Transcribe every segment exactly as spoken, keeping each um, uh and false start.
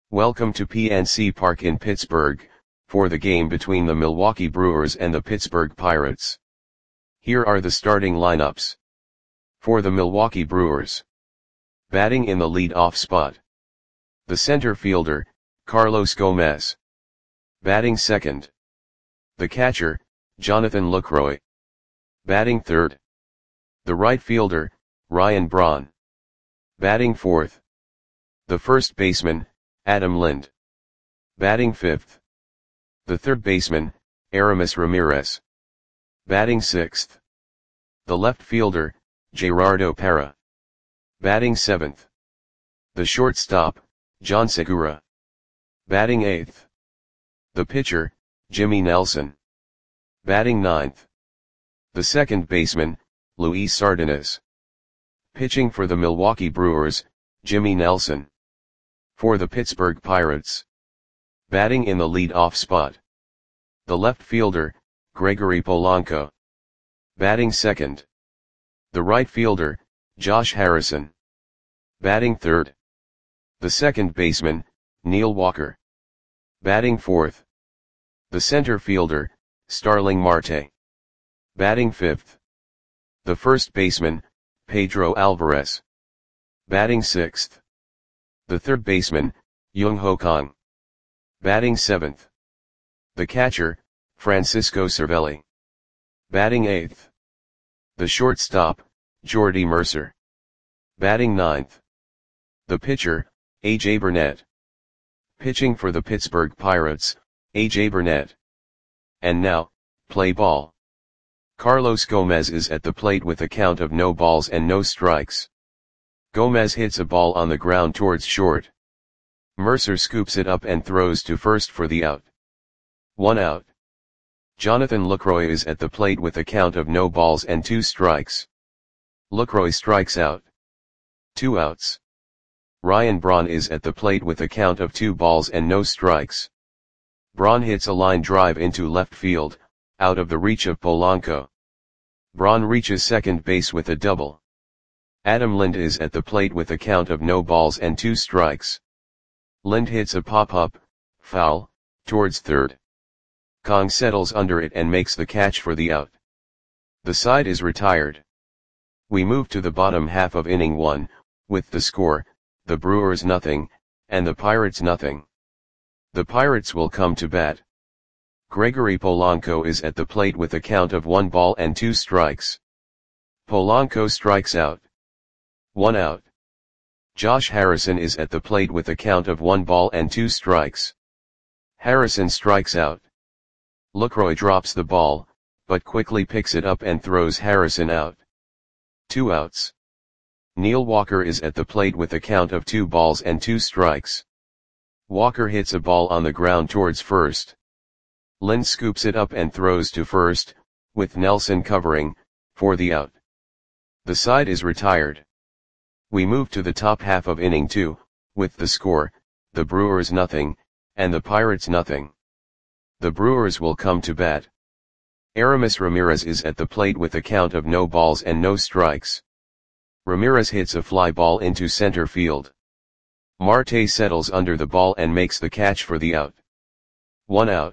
Welcome to P N C Park in Pittsburgh, for the game between the Milwaukee Brewers and the Pittsburgh Pirates. Here are the starting lineups. For the Milwaukee Brewers. Batting in the lead-off spot. The center fielder, Carlos Gomez. Batting second. The catcher, Jonathan Lucroy. Batting third. The right fielder, Ryan Braun. Batting fourth. The first baseman, Adam Lind. Batting fifth. The third baseman, Aramis Ramirez. Batting sixth. The left fielder, Gerardo Parra. Batting seventh. The shortstop, John Segura. Batting eighth. The pitcher, Jimmy Nelson. Batting ninth. The second baseman, Luis Sardinas. Pitching for the Milwaukee Brewers, Jimmy Nelson. For the Pittsburgh Pirates. Batting in the lead-off spot. The left fielder, Gregory Polanco. Batting second. The right fielder, Josh Harrison. Batting third. The second baseman, Neil Walker. Batting fourth. The center fielder, Starling Marte. Batting fifth. The first baseman, Pedro Alvarez. Batting sixth. The third baseman, Young-Ho Kang. Batting seventh. The catcher, Francisco Cervelli. Batting eighth. The shortstop, Jordy Mercer. Batting ninth. The pitcher, A J Burnett. Pitching for the Pittsburgh Pirates, A J Burnett. And now, play ball. Carlos Gomez is at the plate with a count of no balls and no strikes. Gomez hits a ball on the ground towards short. Mercer scoops it up and throws to first for the out. One out. Jonathan Lucroy is at the plate with a count of no balls and two strikes. Lucroy strikes out. Two outs. Ryan Braun is at the plate with a count of two balls and no strikes. Braun hits a line drive into left field, out of the reach of Polanco. Braun reaches second base with a double. Adam Lind is at the plate with a count of no balls and two strikes. Lind hits a pop-up, foul, towards third. Kang settles under it and makes the catch for the out. The side is retired. We move to the bottom half of inning one, with the score, the Brewers nothing, and the Pirates nothing. The Pirates will come to bat. Gregory Polanco is at the plate with a count of one ball and two strikes. Polanco strikes out. One out. Josh Harrison is at the plate with a count of one ball and two strikes. Harrison strikes out. Lucroy drops the ball, but quickly picks it up and throws Harrison out. Two outs. Neil Walker is at the plate with a count of two balls and two strikes. Walker hits a ball on the ground towards first. Lind scoops it up and throws to first, with Nelson covering, for the out. The side is retired. We move to the top half of inning two, with the score, the Brewers nothing, and the Pirates nothing. The Brewers will come to bat. Aramis Ramirez is at the plate with a count of no balls and no strikes. Ramirez hits a fly ball into center field. Marte settles under the ball and makes the catch for the out. One out.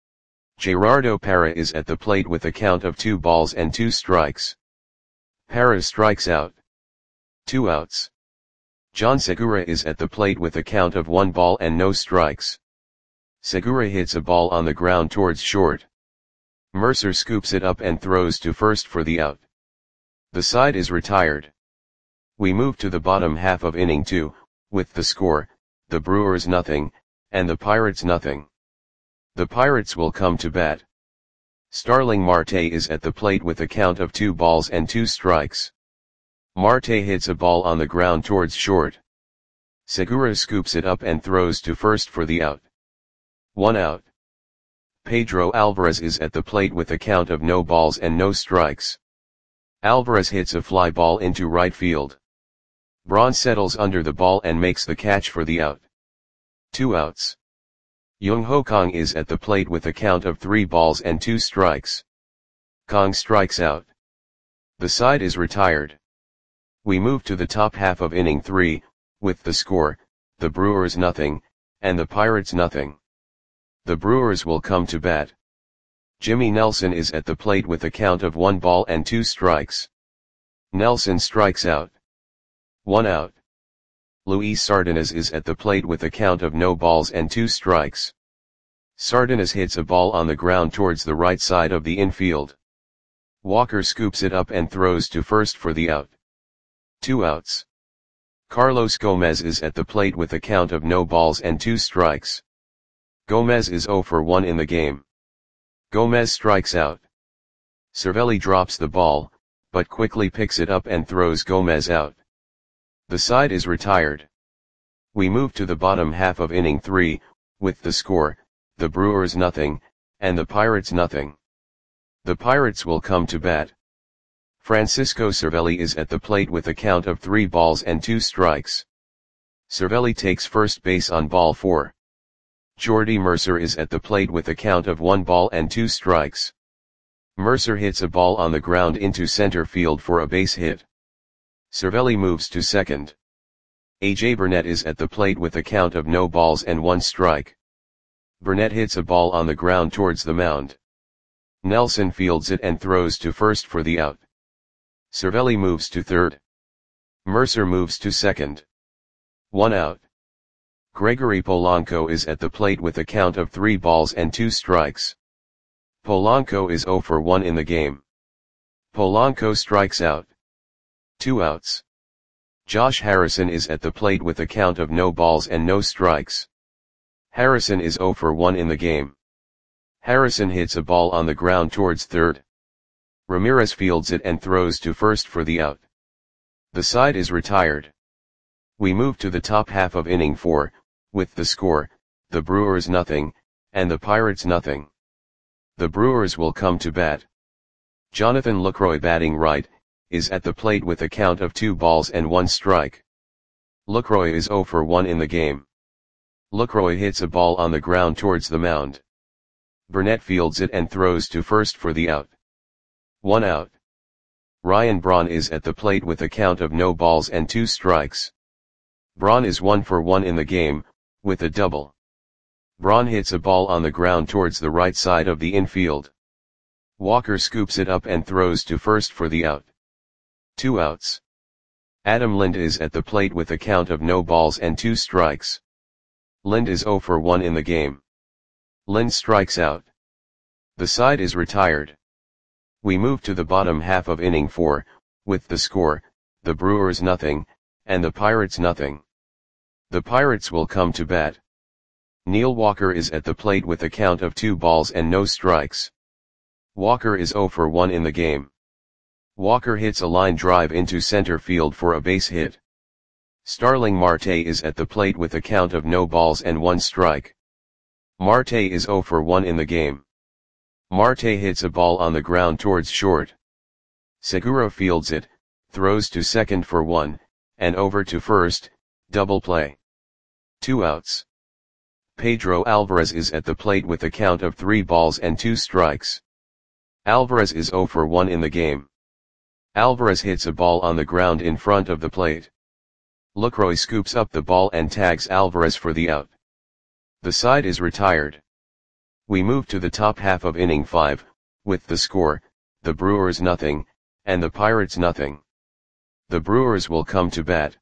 Gerardo Parra is at the plate with a count of two balls and two strikes. Parra strikes out. Two outs. John Segura is at the plate with a count of one ball and no strikes. Segura hits a ball on the ground towards short. Mercer scoops it up and throws to first for the out. The side is retired. We move to the bottom half of inning two, with the score, the Brewers nothing, and the Pirates nothing. The Pirates will come to bat. Starling Marte is at the plate with a count of two balls and two strikes. Marte hits a ball on the ground towards short. Segura scoops it up and throws to first for the out. One out. Pedro Alvarez is at the plate with a count of no balls and no strikes. Alvarez hits a fly ball into right field. Braun settles under the ball and makes the catch for the out. Two outs. Young-Ho Kang is at the plate with a count of three balls and two strikes. Kang strikes out. The side is retired. We move to the top half of inning three, with the score, the Brewers nothing, and the Pirates nothing. The Brewers will come to bat. Jimmy Nelson is at the plate with a count of one ball and two strikes. Nelson strikes out. One out. Luis Sardinas is at the plate with a count of no balls and two strikes. Sardinas hits a ball on the ground towards the right side of the infield. Walker scoops it up and throws to first for the out. Two outs. Carlos Gomez is at the plate with a count of no balls and two strikes. Gomez is zero for one in the game. Gomez strikes out. Cervelli drops the ball, but quickly picks it up and throws Gomez out. The side is retired. We move to the bottom half of inning three, with the score, the Brewers nothing, and the Pirates nothing. The Pirates will come to bat. Francisco Cervelli is at the plate with a count of three balls and two strikes. Cervelli takes first base on ball four. Jordy Mercer is at the plate with a count of one ball and two strikes. Mercer hits a ball on the ground into center field for a base hit. Cervelli moves to second. A J Burnett is at the plate with a count of no balls and one strike. Burnett hits a ball on the ground towards the mound. Nelson fields it and throws to first for the out. Cervelli moves to third. Mercer moves to second. One out. Gregory Polanco is at the plate with a count of three balls and two strikes. Polanco is zero for one in the game. Polanco strikes out. Two outs. Josh Harrison is at the plate with a count of no balls and no strikes. Harrison is zero for one in the game. Harrison hits a ball on the ground towards third. Ramirez fields it and throws to first for the out. The side is retired. We move to the top half of inning four, with the score, the Brewers nothing, and the Pirates nothing. The Brewers will come to bat. Jonathan Lucroy, batting right, is at the plate with a count of two balls and one strike. Lucroy is zero for one in the game. Lucroy hits a ball on the ground towards the mound. Burnett fields it and throws to first for the out. One out. Ryan Braun is at the plate with a count of no balls and two strikes. Braun is one for one in the game, with a double. Braun hits a ball on the ground towards the right side of the infield. Walker scoops it up and throws to first for the out. Two outs. Adam Lind is at the plate with a count of no balls and two strikes. Lind is zero for one in the game. Lind strikes out. The side is retired. We move to the bottom half of inning four, with the score, the Brewers nothing, and the Pirates nothing. The Pirates will come to bat. Neil Walker is at the plate with a count of two balls and no strikes. Walker is zero for one in the game. Walker hits a line drive into center field for a base hit. Starling Marte is at the plate with a count of no balls and one strike. Marte is zero for one in the game. Marte hits a ball on the ground towards short. Segura fields it, throws to second for one, and over to first, double play. Two outs. Pedro Alvarez is at the plate with a count of three balls and two strikes. Alvarez is zero for one in the game. Alvarez hits a ball on the ground in front of the plate. Lucroy scoops up the ball and tags Alvarez for the out. The side is retired. We move to the top half of inning five, with the score, the Brewers nothing, and the Pirates nothing. The Brewers will come to bat.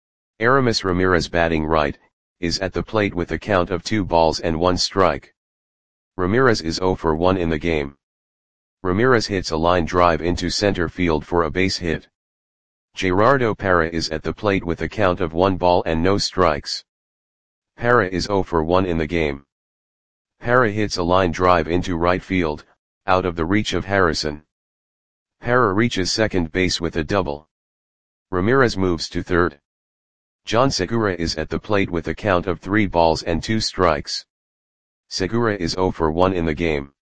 Aramis Ramirez, batting right, is at the plate with a count of two balls and one strike. Ramirez is zero for one in the game. Ramirez hits a line drive into center field for a base hit. Gerardo Parra is at the plate with a count of one ball and no strikes. Parra is zero for one in the game. Parra hits a line drive into right field, out of the reach of Harrison. Parra reaches second base with a double. Ramirez moves to third. John Segura is at the plate with a count of three balls and two strikes. Segura is zero for one in the game.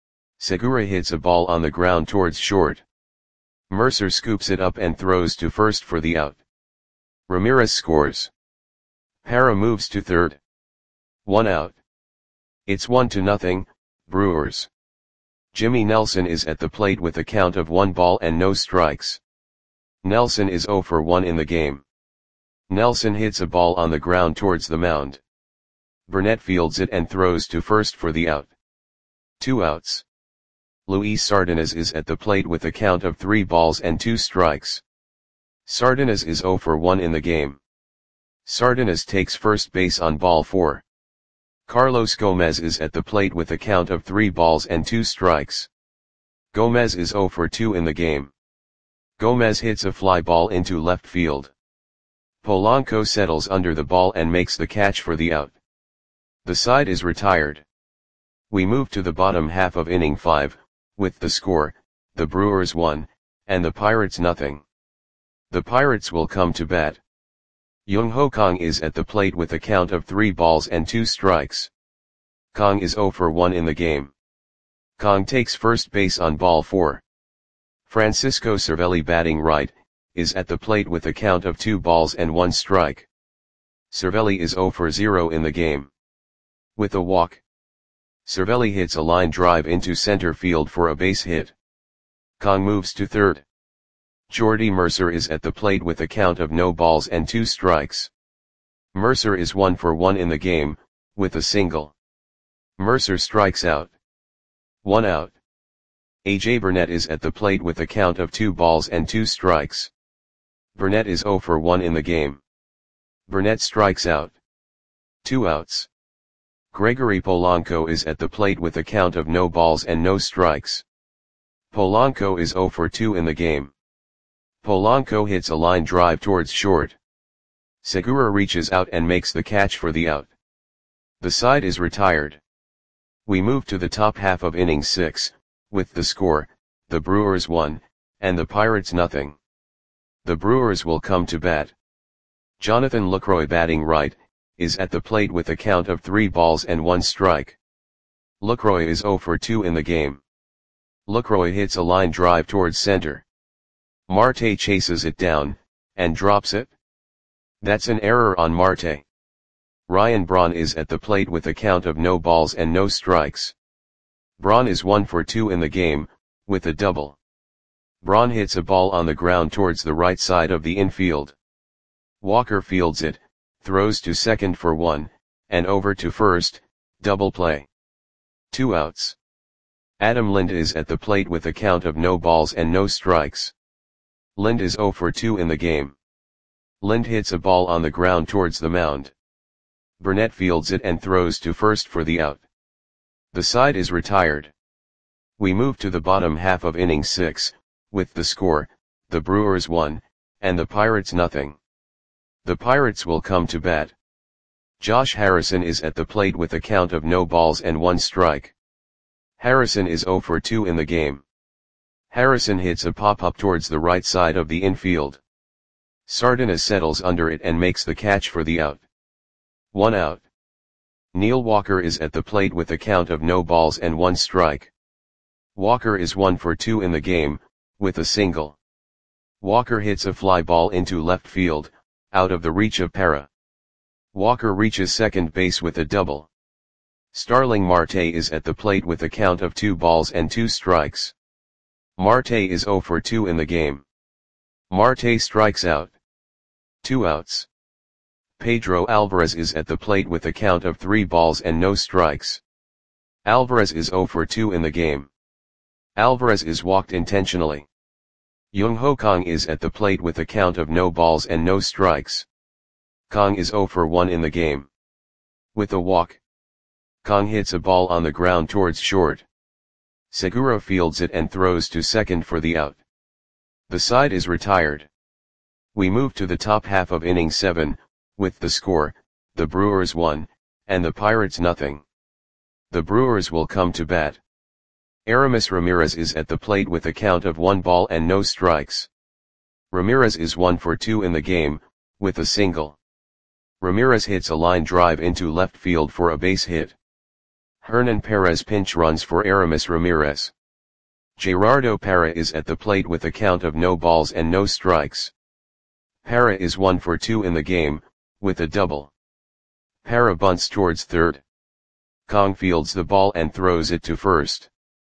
Segura hits a ball on the ground towards short. Mercer scoops it up and throws to first for the out. Ramirez scores. Parra moves to third. One out. It's one to nothing, Brewers. Jimmy Nelson is at the plate with a count of one ball and no strikes. Nelson is zero for one in the game. Nelson hits a ball on the ground towards the mound. Burnett fields it and throws to first for the out. Two outs. Luis Sardinas is at the plate with a count of three balls and two strikes. Sardinas is oh for one in the game. Sardinas takes first base on ball four. Carlos Gomez is at the plate with a count of three balls and two strikes. Gomez is oh for two in the game. Gomez hits a fly ball into left field. Polanco settles under the ball and makes the catch for the out. The side is retired. We move to the bottom half of inning five, with the score, the Brewers one, and the Pirates nothing. The Pirates will come to bat. Jung Ho Kang is at the plate with a count of three balls and two strikes. Kang is oh for one in the game. Kang takes first base on ball four. Francisco Cervelli, batting right, is at the plate with a count of two balls and one strike. Cervelli is oh for zero in the game. With a walk, Cervelli hits a line drive into center field for a base hit. Kang moves to third. Jordy Mercer is at the plate with a count of no balls and two strikes. Mercer is one for one in the game, with a single. Mercer strikes out. One out. A J Burnett is at the plate with a count of two balls and two strikes. Burnett is oh for one in the game. Burnett strikes out. Two outs. Gregory Polanco is at the plate with a count of no balls and no strikes. Polanco is oh for two in the game. Polanco hits a line drive towards short. Segura reaches out and makes the catch for the out. The side is retired. We move to the top half of inning six, with the score, the Brewers one, and the Pirates nothing. The Brewers will come to bat. Jonathan Lucroy, batting right, is at the plate with a count of three balls and one strike. Lucroy is oh for two in the game. Lucroy hits a line drive towards center. Marte chases it down, and drops it. That's an error on Marte. Ryan Braun is at the plate with a count of no balls and no strikes. Braun is one for two in the game, with a double. Braun hits a ball on the ground towards the right side of the infield. Walker fields it, throws to second for one, and over to first, double play. Two outs. Adam Lind is at the plate with a count of no balls and no strikes. Lind is oh for two in the game. Lind hits a ball on the ground towards the mound. Burnett fields it and throws to first for the out. The side is retired. We move to the bottom half of inning six, with the score, the Brewers one, and the Pirates nothing. The Pirates will come to bat. Josh Harrison is at the plate with a count of no balls and one strike. Harrison is oh for two in the game. Harrison hits a pop-up towards the right side of the infield. Sardinas settles under it and makes the catch for the out. One out. Neil Walker is at the plate with a count of no balls and one strike. Walker is one for two in the game, with a single. Walker hits a fly ball into left field, out of the reach of Parra. Walker reaches second base with a double. Starling Marte is at the plate with a count of two balls and two strikes. Marte is oh for two in the game. Marte strikes out. Two outs. Pedro Alvarez is at the plate with a count of three balls and no strikes. Alvarez is oh for two in the game. Alvarez is walked intentionally. Jung Ho Kang is at the plate with a count of no balls and no strikes. Kang is oh for one in the game. With a walk, Kang hits a ball on the ground towards short. Segura fields it and throws to second for the out. The side is retired. We move to the top half of inning seven, with the score, the Brewers one, and the Pirates nothing. The Brewers will come to bat. Aramis Ramirez is at the plate with a count of one ball and no strikes. Ramirez is one for two in the game, with a single. Ramirez hits a line drive into left field for a base hit. Hernan Perez pinch runs for Aramis Ramirez. Gerardo Parra is at the plate with a count of no balls and no strikes. Parra is one for two in the game, with a double. Parra bunts towards third. Kang fields the ball and throws it to first.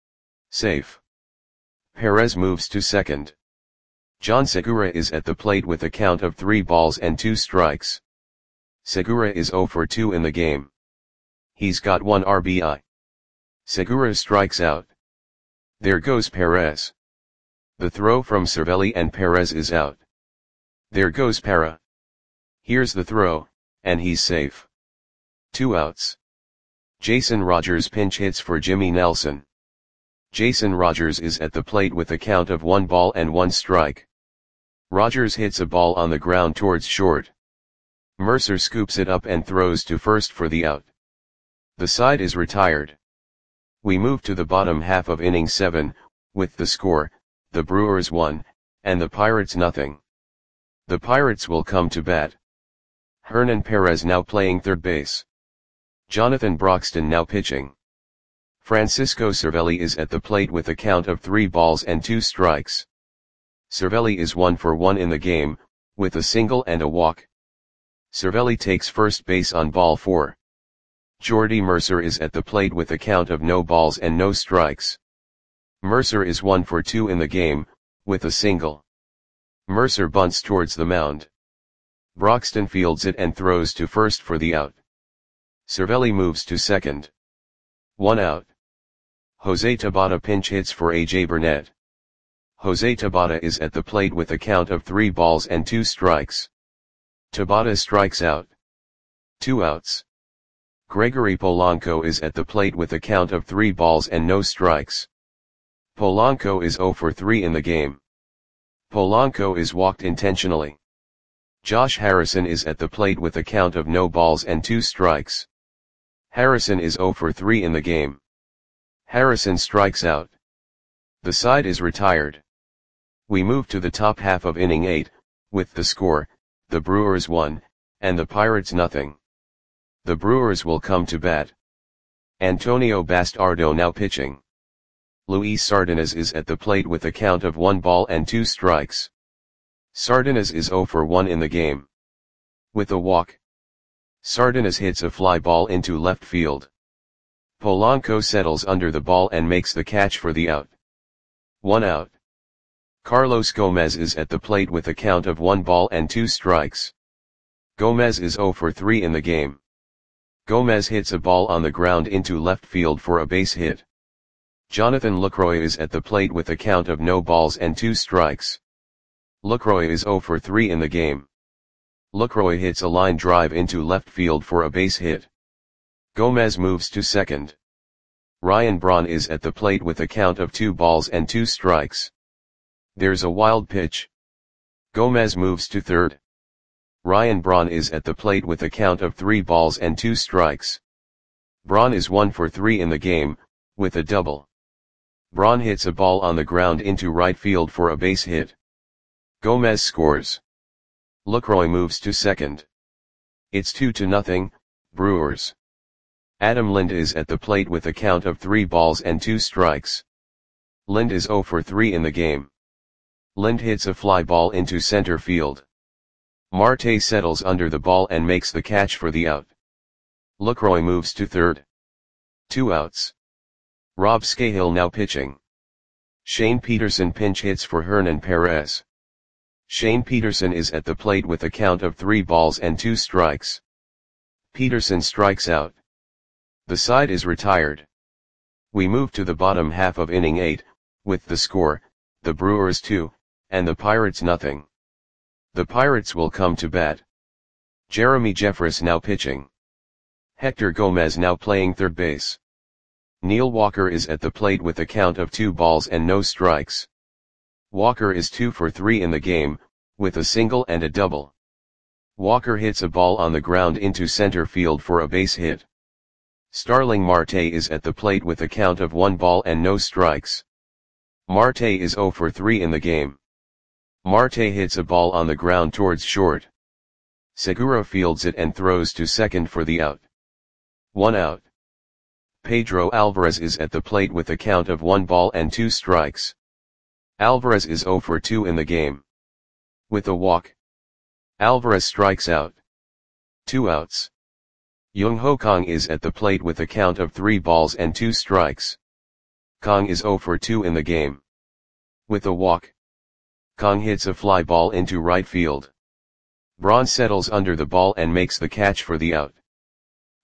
Safe. Perez moves to second. John Segura is at the plate with a count of three balls and two strikes. Segura is oh for two in the game. He's got one R B I. Segura strikes out. There goes Perez. The throw from Cervelli and Perez is out. There goes Para. Here's the throw, and he's safe. Two outs. Jason Rogers pinch hits for Jimmy Nelson. Jason Rogers is at the plate with a count of one ball and one strike. Rogers hits a ball on the ground towards short. Mercer scoops it up and throws to first for the out. The side is retired. We move to the bottom half of inning seven, with the score, the Brewers one, and the Pirates nothing. The Pirates will come to bat. Hernan Perez now playing third base. Jonathan Broxton now pitching. Francisco Cervelli is at the plate with a count of three balls and two strikes. Cervelli is one for one in the game, with a single and a walk. Cervelli takes first base on ball four. Jordy Mercer is at the plate with a count of no balls and no strikes. Mercer is one for two in the game, with a single. Mercer bunts towards the mound. Broxton fields it and throws to first for the out. Cervelli moves to second. One out. Jose Tabata pinch hits for A J Burnett. Jose Tabata is at the plate with a count of three balls and two strikes. Tabata strikes out. Two outs. Gregory Polanco is at the plate with a count of three balls and no strikes. Polanco is zero for three in the game. Polanco is walked intentionally. Josh Harrison is at the plate with a count of no balls and two strikes. Harrison is zero for three in the game. Harrison strikes out. The side is retired. We move to the top half of inning eight, with the score, the Brewers one, and the Pirates nothing. The Brewers will come to bat. Antonio Bastardo now pitching. Luis Sardinas is at the plate with a count of one ball and two strikes. Sardinas is zero for one in the game. With a walk. Sardinas hits a fly ball into left field. Polanco settles under the ball and makes the catch for the out. One out. Carlos Gomez is at the plate with a count of one ball and two strikes. Gomez is zero for three in the game. Gomez hits a ball on the ground into left field for a base hit. Jonathan Lucroy is at the plate with a count of no balls and two strikes. Lucroy is zero for three in the game. Lucroy hits a line drive into left field for a base hit. Gomez moves to second. Ryan Braun is at the plate with a count of two balls and two strikes. There's a wild pitch. Gomez moves to third. Ryan Braun is at the plate with a count of three balls and two strikes. Braun is one for three in the game, with a double. Braun hits a ball on the ground into right field for a base hit. Gomez scores. Lucroy moves to second. It's two to nothing, Brewers. Adam Lind is at the plate with a count of three balls and two strikes. Lind is zero for three in the game. Lind hits a fly ball into center field. Marte settles under the ball and makes the catch for the out. Lucroy moves to third. Two outs. Rob Scahill now pitching. Shane Peterson pinch hits for Hernan Perez. Shane Peterson is at the plate with a count of three balls and two strikes. Peterson strikes out. The side is retired. We move to the bottom half of inning eight, with the score, the Brewers two, and the Pirates nothing. The Pirates will come to bat. Jeremy Jeffress now pitching. Hector Gomez now playing third base. Neil Walker is at the plate with a count of two balls and no strikes. Walker is two for three in the game, with a single and a double. Walker hits a ball on the ground into center field for a base hit. Starling Marte is at the plate with a count of one ball and no strikes. Marte is zero for three in the game. Marte hits a ball on the ground towards short. Segura fields it and throws to second for the out. One out. Pedro Alvarez is at the plate with a count of one ball and two strikes. Alvarez is zero for two in the game. With a walk. Alvarez strikes out. Two outs. Jung Ho Kang is at the plate with a count of three balls and two strikes. Kang is zero for two in the game. With a walk. Kang hits a fly ball into right field. Braun settles under the ball and makes the catch for the out.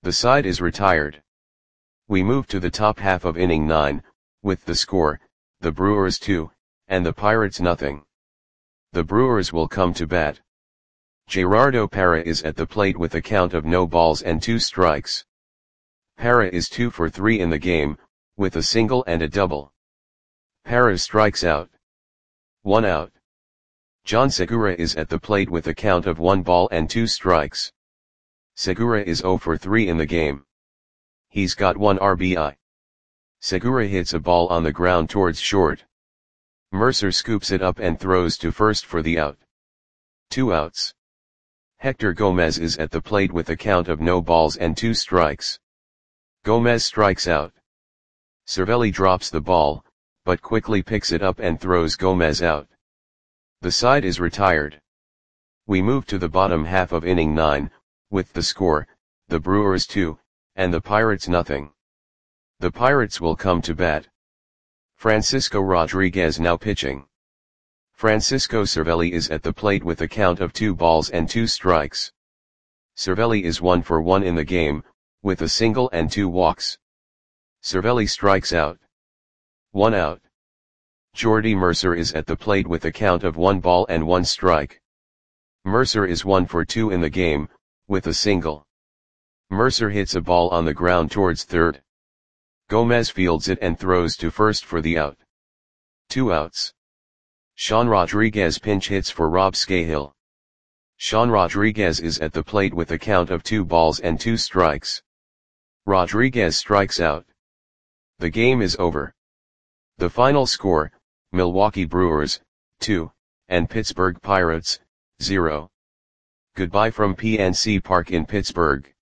The side is retired. We move to the top half of inning nine, with the score, the Brewers two, and the Pirates nothing. The Brewers will come to bat. Gerardo Parra is at the plate with a count of no balls and two strikes. Parra is two for three in the game, with a single and a double. Parra strikes out. One out. John Segura is at the plate with a count of one ball and two strikes. Segura is zero for three in the game. He's got one R B I. Segura hits a ball on the ground towards short. Mercer scoops it up and throws to first for the out. Two outs. Hector Gomez is at the plate with a count of no balls and two strikes. Gomez strikes out. Cervelli drops the ball, but quickly picks it up and throws Gomez out. The side is retired. We move to the bottom half of inning nine, with the score, the Brewers two, and the Pirates nothing. The Pirates will come to bat. Francisco Rodriguez now pitching. Francisco Cervelli is at the plate with a count of two balls and two strikes. Cervelli is one for one in the game, with a single and two walks. Cervelli strikes out. One out. Jordy Mercer is at the plate with a count of one ball and one strike. Mercer is one for two in the game, with a single. Mercer hits a ball on the ground towards third. Gomez fields it and throws to first for the out. Two outs. Sean Rodriguez pinch hits for Rob Scahill. Sean Rodriguez is at the plate with a count of two balls and two strikes. Rodriguez strikes out. The game is over. The final score, Milwaukee Brewers, two, and Pittsburgh Pirates, zero. Goodbye from P N C Park in Pittsburgh.